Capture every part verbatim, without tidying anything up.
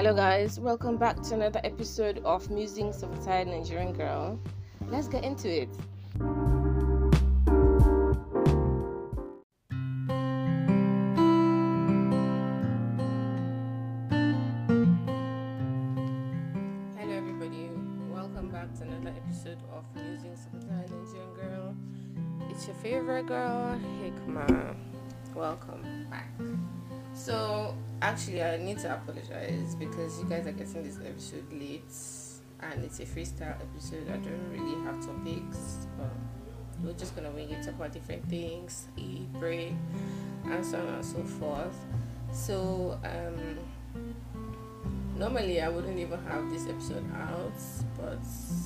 Hello, guys. Welcome back to another episode of Musings of a Tired Nigerian Girl. Let's get into it. Hello, everybody. Welcome back to another episode of Musings of a Tired Nigerian Girl. It's your favorite girl, Hikma. Welcome back. So, actually, I need to apologize because you guys are getting this episode late and it's a freestyle episode. I don't really have topics, but we're just gonna wing it, talk about different things, eat, break, and so on and so forth. So, um, normally I wouldn't even have this episode out, but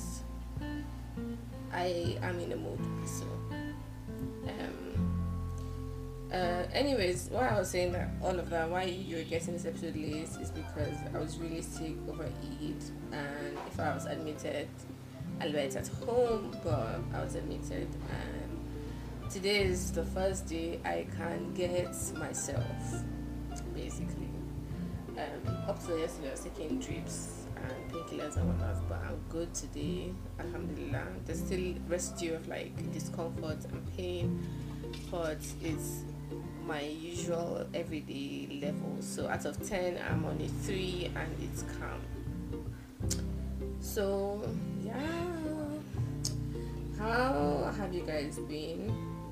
I am in a mood, so. Um, Uh, anyways, why I was saying that all of that, why you're getting this episode late is because I was really sick over Eid, and if I was admitted, I went at home, but I was admitted, and today is the first day I can get myself, basically. Um, up to yesterday I was taking drips and painkillers and whatnot, but I'm good today, alhamdulillah. There's still residue of like discomfort and pain, but it's my usual everyday level. So out of ten, I'm on a three and it's calm. So yeah, how have you guys been?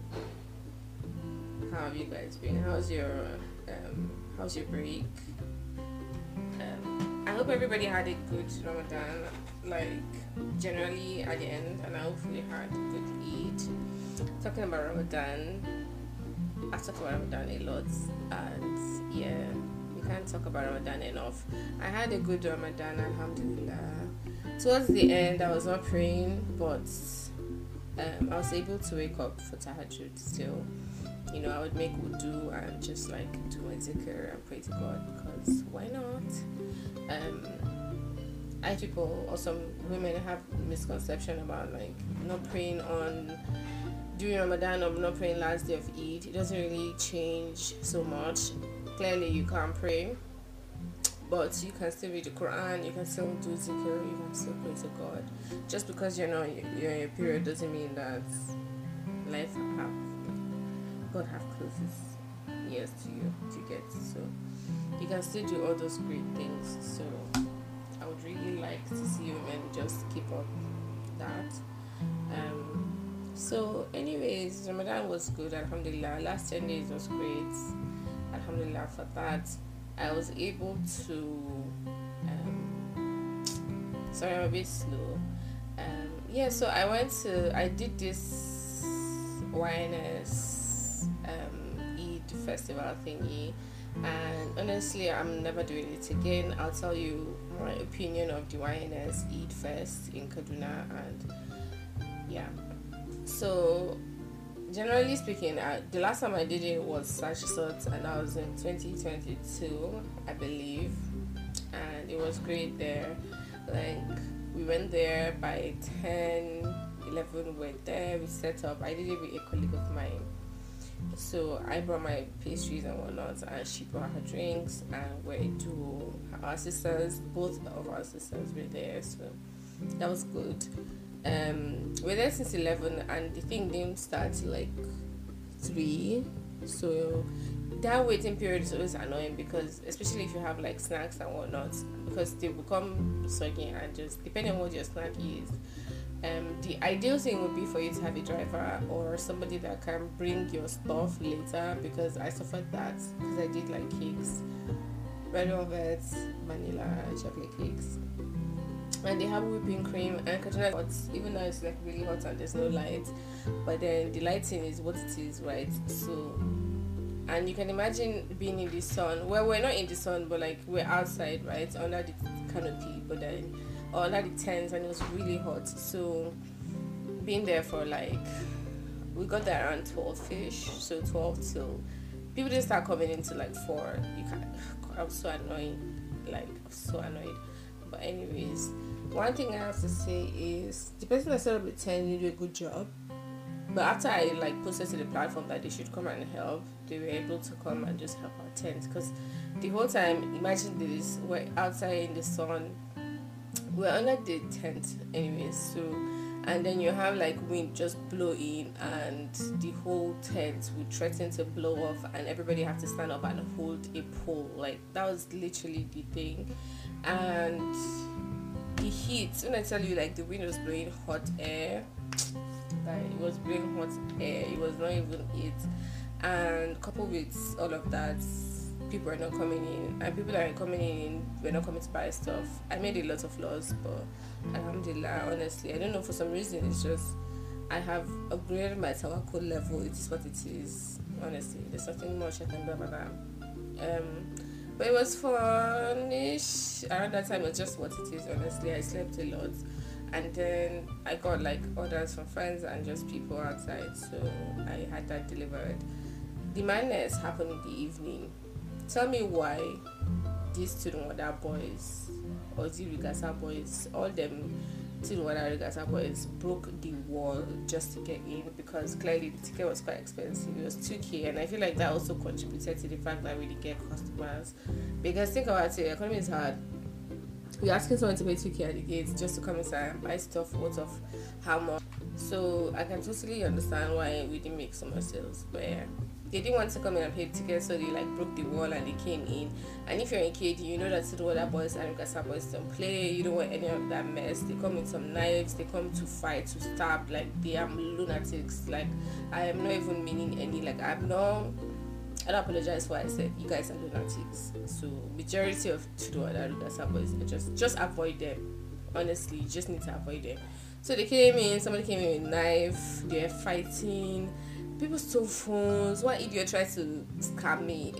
How have you guys been? How's your um how's your break? Um, I hope everybody had a good Ramadan, like generally at the end, and I hopefully had a good Eid. Talking about Ramadan, I talk about Ramadan a lot, and yeah, we can't talk about Ramadan enough. I had a good Ramadan, alhamdulillah. Towards the end, I was not praying, but um, I was able to wake up for tahajjud still. You know, I would make wudu and just like do my zikr and pray to God, because why not? Um, I people or some women have misconception about like not praying on during Ramadan or not praying last day of Eid. It doesn't really change so much. Clearly you can't pray, but you can still read the Quran, you can still do zikr, you can still pray to God. Just because you're not you're in a period doesn't mean that life have God have closes ears to you to get. So you can still do all those great things. So I would really like to see women just keep up that. Um So, anyways, Ramadan was good, alhamdulillah. Last ten days was great, alhamdulillah. For that, I was able to. Um, sorry, I'm a bit slow. Um, yeah, so I went to. I did this Y N S um, Eid festival thingy, and honestly, I'm never doing it again. I'll tell you my opinion of the Y N S Eid Fest in Kaduna, and yeah. So, generally speaking, uh, the last time I did it was Sash Sort, and I was in twenty twenty-two, I believe, and it was great there. Like, we went there by ten, eleven, we were there, we set up. I did it with a colleague of mine. So, I brought my pastries and whatnot, and she brought her drinks, and we two, our sisters, both of our sisters were there, so that was good. Um, we're there since eleven, and the thing didn't start till like three. So that waiting period is always annoying, because especially if you have like snacks and whatnot, because they become soggy, and just depending on what your snack is. Um, the ideal thing would be for you to have a driver or somebody that can bring your stuff later, because I suffered that because I did like cakes, red velvets, vanilla, chocolate cakes. And they have whipping cream, and Kaduna is hot, even though it's like really hot and there's no light, but then the lighting is what it is, right? So, and you can imagine being in the sun. Well, we're not in the sun, but like we're outside, right, under the canopy, but then or under the tents, and it was really hot. So being there for like, we got there around twelve fish, so twelve till people didn't start coming into like four. You can, I was so annoying, like so annoyed. But anyways, one thing I have to say is the person that set up the tent did a good job. But after I like posted to the platform that they should come and help, they were able to come and just help our tent. Because the whole time, imagine this, we're outside in the sun, we're under the tent anyways, so, and then you have like wind just blow in and the whole tent would threaten to blow off and everybody have to stand up and hold a pole. Like that was literally the thing. And the heat, when I tell you like the wind was blowing hot air, like it was blowing hot air, it was not even it. And coupled with all of that, people are not coming in, and people that are coming in were not coming to buy stuff. I made a lot of loss, but alhamdulillah, honestly, I don't know, for some reason it's just I have upgraded my tawakkul level. It is what it is, honestly. There's nothing much I can do about that. Um, but it was fun-ish. Around that time, it was just what it is, honestly. I slept a lot, and then I got like orders from friends and just people outside, so I had that delivered. The madness happened in the evening. Tell me why these Tudunwada boys or the Rigasa boys, all them Tudunwada Rigasa boys broke the wall just to get in, because clearly the ticket was quite expensive. It was two K, and I feel like that also contributed to the fact that we didn't get customers. Because think about it, the economy is hard. You're asking someone to pay two K at the gates just to come inside and buy stuff worth of how much. So I can totally understand why we didn't make so much sales, but yeah. They didn't want to come in and pay tickets, so they like broke the wall and they came in. And if you're in K D, you know that the other boys and Rigasa boys don't play. You don't want any of that mess. They come with some knives. They come to fight, to stab. Like they are lunatics. Like I am not even meaning any. Like I'm not. I don't apologize for what I said. You guys are lunatics. So majority of the other Rigasa boys, just just avoid them. Honestly, you just need to avoid them. So they came in. Somebody came in with a knife. They're fighting. People stole phones. One idiot tried to scam me.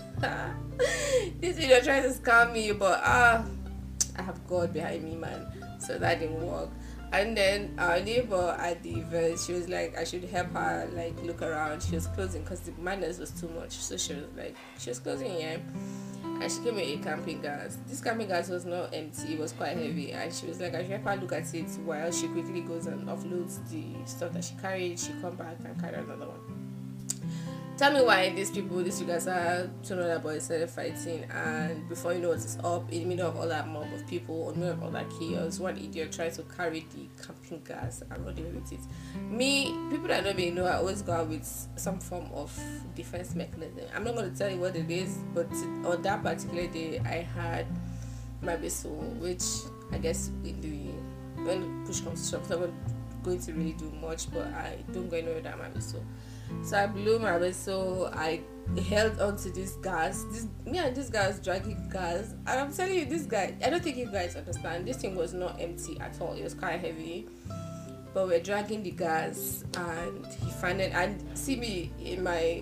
This idiot tried to scam me, but ah, uh, I have God behind me, man. So that didn't work. And then our neighbor at the event, she was like, I should help her like look around. She was closing because the madness was too much. So she was like, she was closing, yeah. And she came with a camping gas. This camping gas was not empty, it was quite heavy. And she was like, I should help her look at it while she quickly goes and offloads the stuff that she carried. She come back and carry another one. Tell me why these people, these you guys are two other boys started fighting, and before you know it, it's up in the middle of all that mob of people, in the middle of all that chaos, one idiot tried to carry the camping gas and run away with it. Me, people that know me know I always go out with some form of defense mechanism. I'm not going to tell you what it is, but on that particular day, I had my whistle, which I guess in the when push comes to shove, I'm not going to really do much, but I don't go anywhere without my whistle. So I blew my whistle. I held onto this gas. This me and this guy was dragging gas, and I'm telling you, this guy. I don't think you guys understand. This thing was not empty at all. It was quite heavy, but we're dragging the gas, and he found it. And see me in my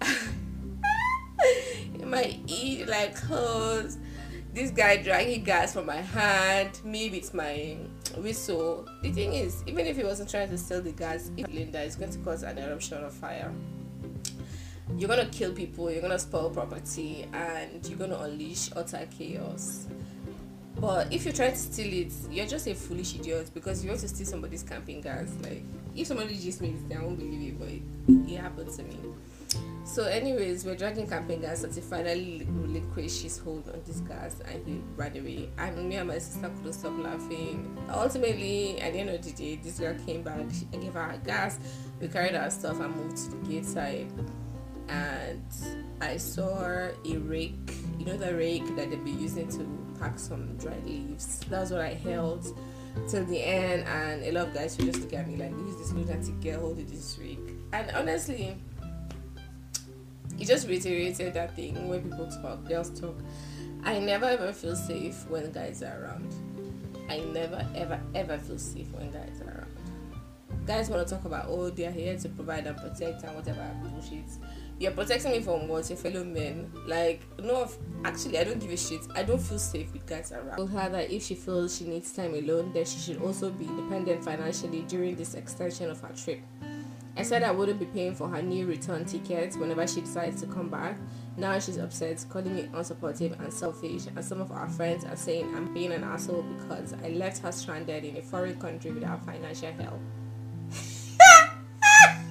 in my ear like clothes. This guy dragging gas from my hand, me with my whistle. The thing is, even if he wasn't trying to steal the gas, if Linda is going to cause an eruption of fire, you're going to kill people, you're going to spoil property, and you're going to unleash utter chaos. But if you try to steal it, you're just a foolish idiot, because you want to steal somebody's camping gas. Like, if somebody just makes it, I won't believe it, but it, it happened to me. So anyways, we're dragging camping gas, so he finally relinquished his hold on this gas and he ran away. And me and my sister couldn't stop laughing. Ultimately, at the end of the day, this girl came back. I gave her her gas. We carried our stuff and moved to the gate side. And I saw a rake, you know the rake that they've been using to pack some dry leaves. That's what I held till the end, and a lot of guys would just look at me like, who is this lunatic girl holding this rake? And honestly, it just reiterated that thing when people talk, girls talk. I never ever feel safe when guys are around. I never ever ever feel safe when guys are around. Guys want to talk about, oh, they are here to provide and protect and whatever bullshit. You're protecting me from what? Your fellow men. Like, no, actually, I don't give a shit. I don't feel safe with guys around. I told her that if she feels she needs time alone, then she should also be independent financially during this extension of her trip. I said I wouldn't be paying for her new return tickets whenever she decides to come back. Now she's upset, calling me unsupportive and selfish, and some of our friends are saying I'm being an asshole because I left her stranded in a foreign country without financial help.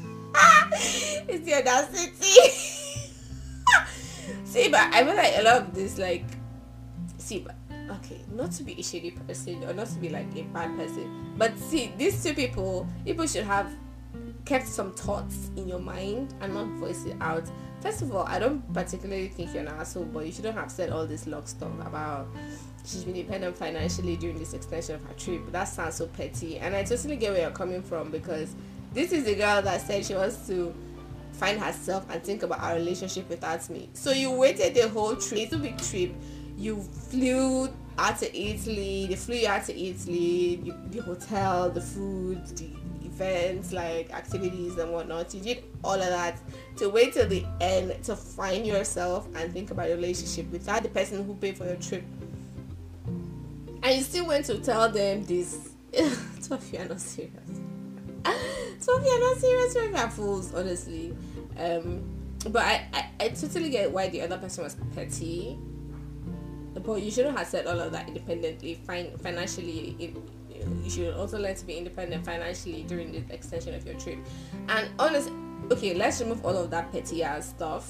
It's the audacity. See, but I feel like a lot of this, like, see, but okay, not to be a shady person or not to be like a bad person, but see, these two people, people should have kept some thoughts in your mind and not voice it out. First of all, I don't particularly think you're an asshole, but you shouldn't have said all this log stuff about she's been independent financially during this extension of her trip. That sounds so petty, and I totally get where you're coming from, because this is the girl that said she wants to find herself and think about our relationship without me. So you waited the whole trip, it's a big trip. You flew out to Italy, they flew you out to Italy, you, the hotel, the food, the events, like activities and whatnot. You did all of that to wait till the end to find yourself and think about your relationship without the person who paid for your trip. And you still went to tell them this. Two of you are not serious. Two of you are not serious. Two of you are fools, honestly. Um, but I, I, I totally get why the other person was petty. But you shouldn't have said all of that independently. Fin- financially, it, you should also learn to be independent financially during the extension of your trip. And honestly, okay, let's remove all of that petty ass stuff.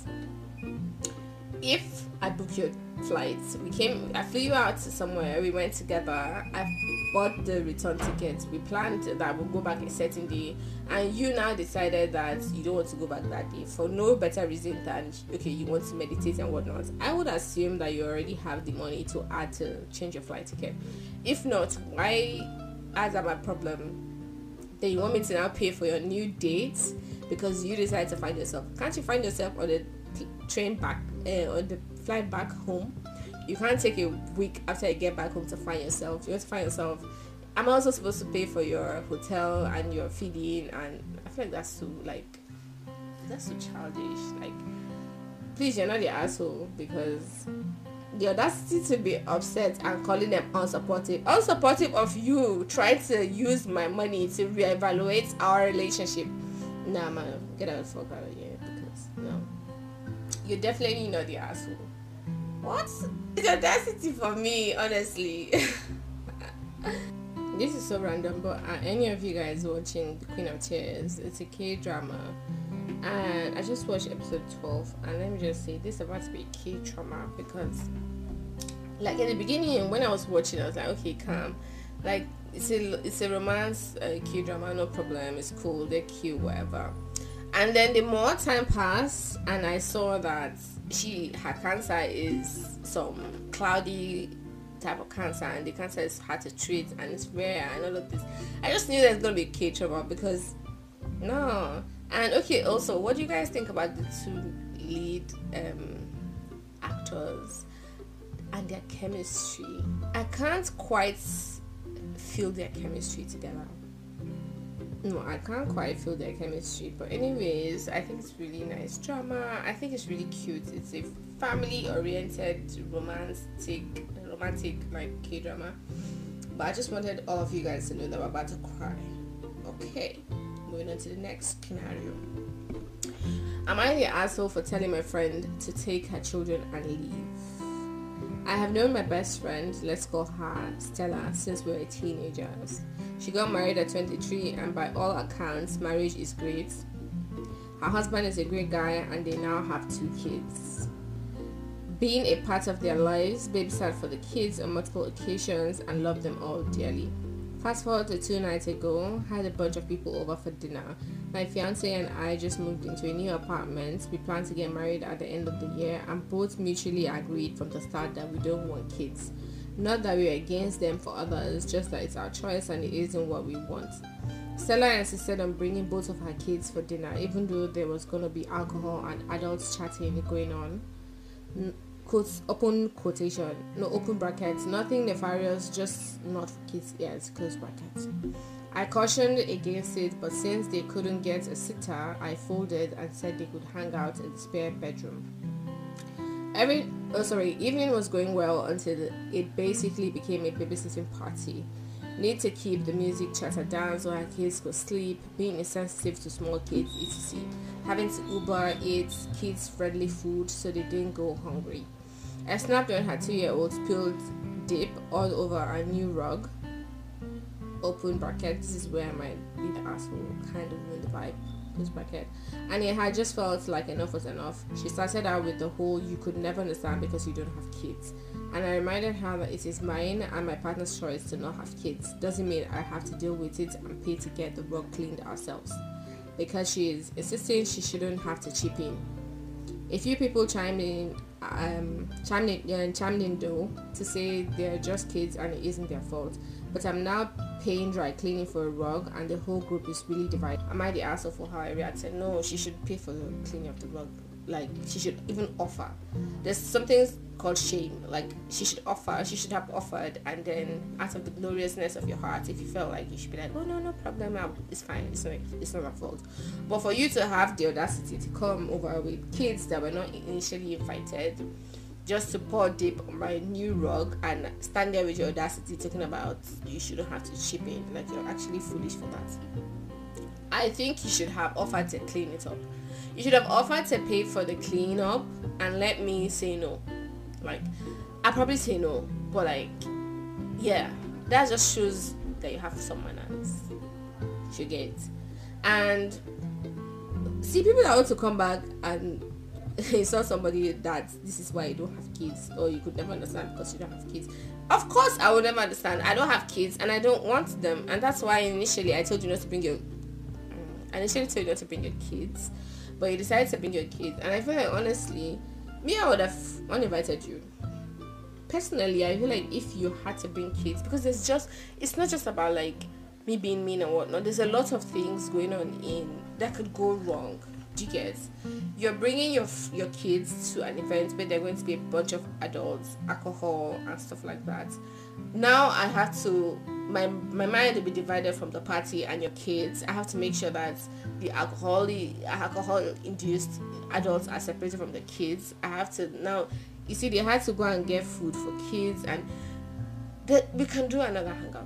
If I book your flights, we came, I flew you out to somewhere, we went together, I bought the return tickets, we planned that we'll go back a certain day, and you now decided that you don't want to go back that day for no better reason than, okay, you want to meditate and whatnot. I would assume that you already have the money to add to change your flight ticket. If not, why, as that my problem, then you want me to now pay for your new dates because you decided to find yourself? Can't you find yourself on the train back, uh, on the flight back home? You can't take a week after you get back home to find yourself. You have to find yourself. I'm also supposed to pay for your hotel and your feeding, and I feel like that's so like that's so childish. Like, please, you're not the asshole, because the audacity to be upset and calling them unsupportive, unsupportive of you trying to use my money to reevaluate our relationship. Nah, man, get out the fuck out of here, because no. You're definitely not the asshole. What? It's audacity for me, honestly. This is so random, but are any of you guys watching The Queen of Tears? It's a K-drama, and I just watched episode twelve, and let me just say, this is about to be a K-drama, because like in the beginning when I was watching, I was like, okay, calm, like it's a, it's a romance uh, K-drama, no problem, it's cool, they're cute, whatever. And then the more time passed, and I saw that she her cancer is some cloudy type of cancer, and the cancer is hard to treat and it's rare and all of this, I just knew there's gonna be K-drama, because no. And okay, also, what do you guys think about the two lead um, actors and their chemistry? I can't quite feel their chemistry together. No, I can't quite feel their chemistry. But anyways, I think it's really nice drama. I think it's really cute. It's a family-oriented, romantic, romantic like K-drama. But I just wanted all of you guys to know that we're about to cry. Okay, moving on to the next scenario. Am I the asshole for telling my friend to take her children and leave? I have known my best friend, let's call her Stella, since we were teenagers. She got married at twenty-three, and by all accounts, marriage is great. Her husband is a great guy, and they now have two kids. Being a part of their lives, babysat for the kids on multiple occasions, and loved them all dearly. Fast forward to two nights ago, had a bunch of people over for dinner. My fiance and I just moved into a new apartment. We plan to get married at the end of the year, and both mutually agreed from the start that we don't want kids. Not that we're against them for others, just that it's our choice and it isn't what we want. Stella insisted on bringing both of her kids for dinner, even though there was going to be alcohol and adults chatting going on. N- quotes, open quotation, no open brackets, nothing nefarious, just not for kids' ears, close brackets. I cautioned against it, but since they couldn't get a sitter, I folded and said they could hang out in the spare bedroom. Every oh sorry, evening was going well until it basically became a babysitting party. Need to keep the music chatter down so our kids could sleep, being insensitive to small kids, et cetera. Having to Uber eat kids-friendly food so they didn't go hungry. I snapped when her two-year-old spilled dip all over our new rug. Open bracket, this is where I might be the asshole, kind of ruin the vibe. close bracket, and it had just felt like enough was enough. She started out with the whole "you could never understand because you don't have kids," and I reminded her that it is mine and my partner's choice to not have kids. Doesn't mean I have to deal with it and pay to get the rug cleaned ourselves. Because she is insisting she shouldn't have to chip in. A few people chimed in, um, chimed in, uh, chimed in though, to say they're just kids and it isn't their fault. But I'm now paying dry cleaning for a rug, and the whole group is really divided. Am I the asshole for how I reacted? No, she should pay for the cleaning of the rug. Like, she should even offer. There's something called shame. Like, she should offer. She should have offered, and then out of the gloriousness of your heart, if you felt like, you should be like, oh no, no problem, it's fine. It's not. It's not her fault. But for you to have the audacity to come over with kids that were not initially invited, just to pour dip on my new rug and stand there with your audacity talking about you shouldn't have to chip in, like you're actually foolish for that. I think you should have offered to clean it up. You should have offered to pay for the cleanup and let me say no. Like, I probably say no, but like, yeah, that just shows that you have someone else. You get. And see, people that want to come back and you saw somebody that this is why you don't have kids, or you could never understand because you don't have kids. Of course I would never understand. I don't have kids and I don't want them, and that's why initially I told you not to bring your I initially told you not to bring your kids, but you decided to bring your kids. And I feel like, honestly, me, I would have uninvited you. Personally, I feel like if you had to bring kids, because there's just, it's not just about like me being mean and whatnot. There's a lot of things going on in that could go wrong. Do you get? You're bringing your your kids to an event where they're going to be a bunch of adults, alcohol and stuff like that. Now I have to, my my mind will be divided from the party and your kids. I have to make sure that the alcohol alcohol induced adults are separated from the kids. I have to now, you see, they had to go and get food for kids, and that we can do another hangout.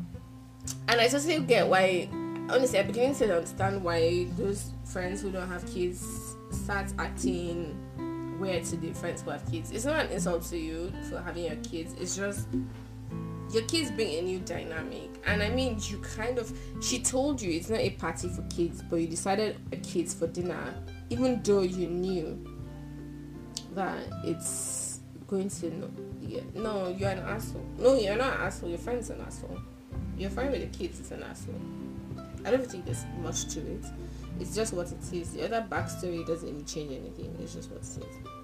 And I totally get why. Honestly, I'm beginning to understand why those friends who don't have kids start acting weird to the friends who have kids. It's not an insult to you for having your kids. It's just your kids bring a new dynamic. And I mean, you kind of, she told you it's not a party for kids, but you decided a kids for dinner, even though you knew that it's going to, no, yeah, no, you're an asshole. No, you're not an asshole. Your friend's an asshole. Your friend with the kids is an asshole. I don't think there's much to it. It's just what it is. The other backstory doesn't even change anything. It's just what it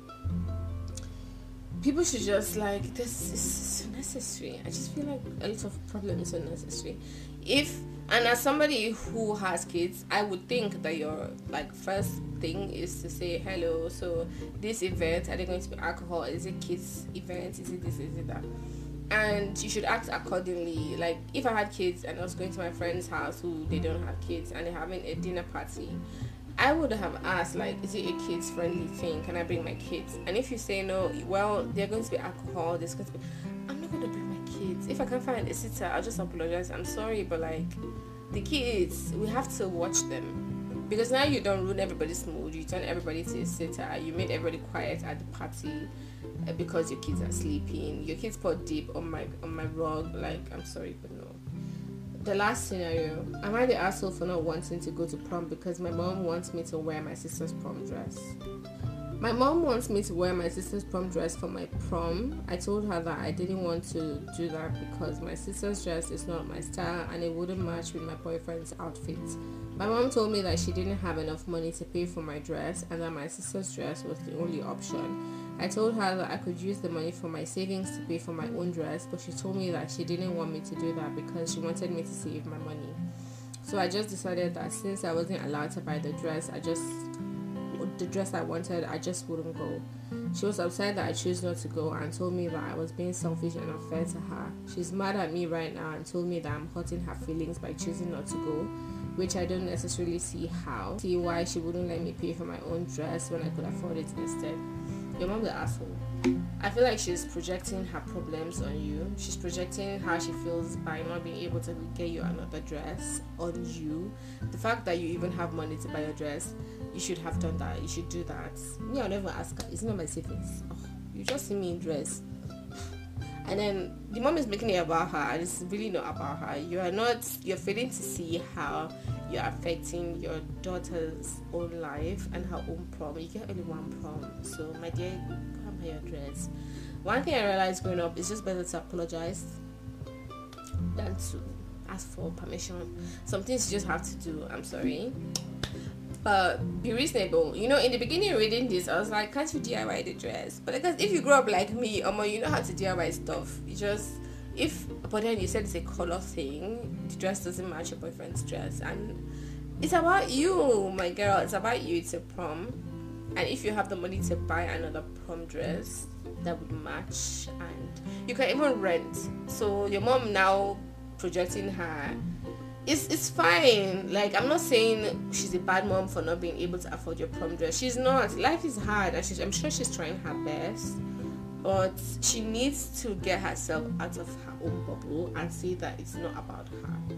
is. People should just like, this is necessary. I just feel like a lot of problems are necessary. If, and as somebody who has kids, I would think that your like first thing is to say, hello, so this event, are they going to be alcohol? Is it kids event? Is it this? Is it that? And you should act accordingly. Like, if I had kids and I was going to my friend's house who they don't have kids and they're having a dinner party, I would have asked, like, is it a kids friendly thing? Can I bring my kids? And if you say no, well, they're going to be alcohol, there's going to be, I'm not going to bring my kids. If I can't find a sitter, I'll just apologize. I'm sorry, but like, the kids, we have to watch them. Because now you don't ruin everybody's mood. You turn everybody to a sitter. You made everybody quiet at the party because your kids are sleeping. Your kids put deep on my on my rug. Like, I'm sorry, but no. The last scenario, am I the asshole for not wanting to go to prom because my mom wants me to wear my sister's prom dress? My mom wants me to wear my sister's prom dress for my prom. I told her that I didn't want to do that because my sister's dress is not my style and it wouldn't match with my boyfriend's outfit. My mom told me that she didn't have enough money to pay for my dress and that my sister's dress was the only option. I told her that I could use the money from my savings to pay for my own dress, but she told me that she didn't want me to do that because she wanted me to save my money. So I just decided that since I wasn't allowed to buy the dress, I just the dress I wanted, I just wouldn't go. She was upset that I chose not to go and told me that I was being selfish and unfair to her. She's mad at me right now and told me that I'm hurting her feelings by choosing not to go, which I don't necessarily see how. See why she wouldn't let me pay for my own dress when I could afford it instead. Your mom's an asshole. I feel like she's projecting her problems on you. She's projecting how she feels by not being able to get you another dress on you. The fact that you even have money to buy a dress, you should have done that. You should do that. Me, I'll never ask her. It's not my savings. Oh, you just see me in dress. And then the mom is making it about her, and it's really not about her. You are not, you're failing to see how you're affecting your daughter's own life and her own prom. You get only one prom, so my dear, go and buy your dress. One thing I realized growing up is just better to apologize than to ask for permission. Some things you just have to do. I'm sorry, but be reasonable. You know, in the beginning reading this, I was like, can't you D I Y the dress? But because if you grow up like me, um, you know how to D I Y stuff. You just if but then you said it's a color thing. The dress doesn't match your boyfriend's dress, and it's about you, my girl. It's about you. It's a prom, and if you have the money to buy another prom dress that would match, and you can even rent. So your mom now projecting her, it's it's fine. Like, I'm not saying she's a bad mom for not being able to afford your prom dress. She's not. Life is hard, and she's, I'm sure she's trying her best, but she needs to get herself out of her own bubble and see that it's not about her.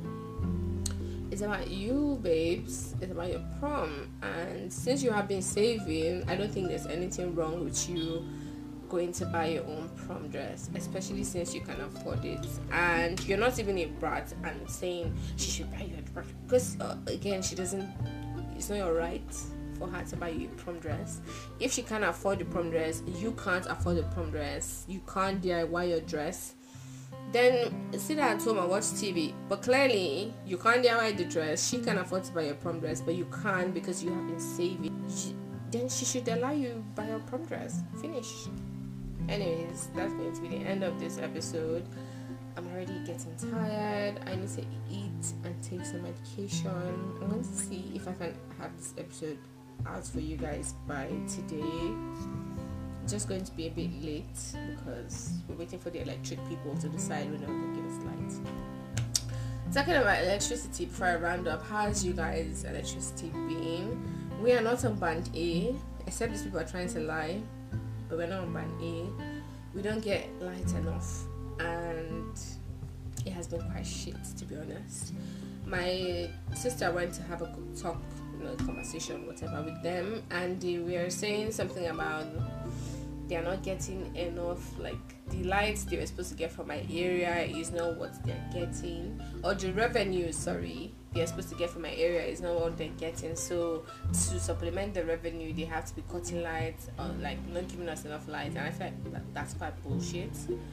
It's about you, babes. It's about your prom. And since you have been saving, I don't think there's anything wrong with you going to buy your own prom dress, especially since you can afford it and you're not even a brat and saying she should buy you a dress, because uh, again, she doesn't, it's not your right for her to buy you a prom dress. If she can't afford the prom dress, you can't afford the prom dress, you can't D I Y your dress, then sit at home and watch T V. But clearly you can't D I Y the dress, she can afford to buy your prom dress, but you can't because you have been saving. She, then she should allow you buy your prom dress. Finish. Anyways, that's going to be the end of this episode. I'm already getting tired. I need to eat and take some medication. I'm going to see if I can have this episode out for you guys by today. It's just going to be a bit late because we're waiting for the electric people to decide when they're going to give us light. Talking about electricity, before I round up, how's you guys' electricity been? We are not on band A, except these people are trying to lie. But we're not on band A. We don't get light enough, and it has been quite shit, to be honest. My sister went to have a talk, you know, conversation, whatever, with them, and they were saying something about they are not getting enough, like the lights they were supposed to get from my area is not what they're getting, or the revenue, sorry, they're supposed to get from my area is not what they're getting. So to supplement the revenue, they have to be cutting lights or like not giving us enough lights, and I feel like that, that's quite bullshit.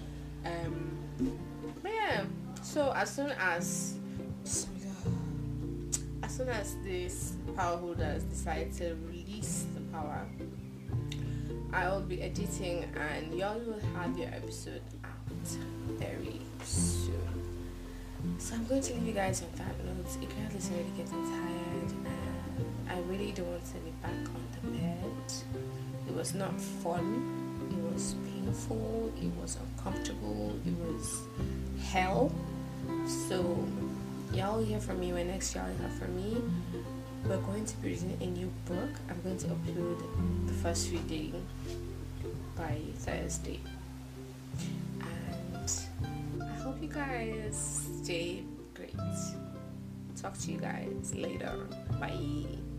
Um, but yeah, so as soon as as soon as these power holders decide to release the power, I will be editing and y'all will have your episode out very soon. So I'm going to leave you guys on that note. Ikea is already getting tired and I really don't want to be back on the bed. It was not fun. It was painful. It was uncomfortable. It was hell. So y'all hear from me when next y'all hear from me. We're going to be reading a new book. I'm going to upload the first reading by Thursday. And I hope you guys stay great. Talk to you guys later. Bye.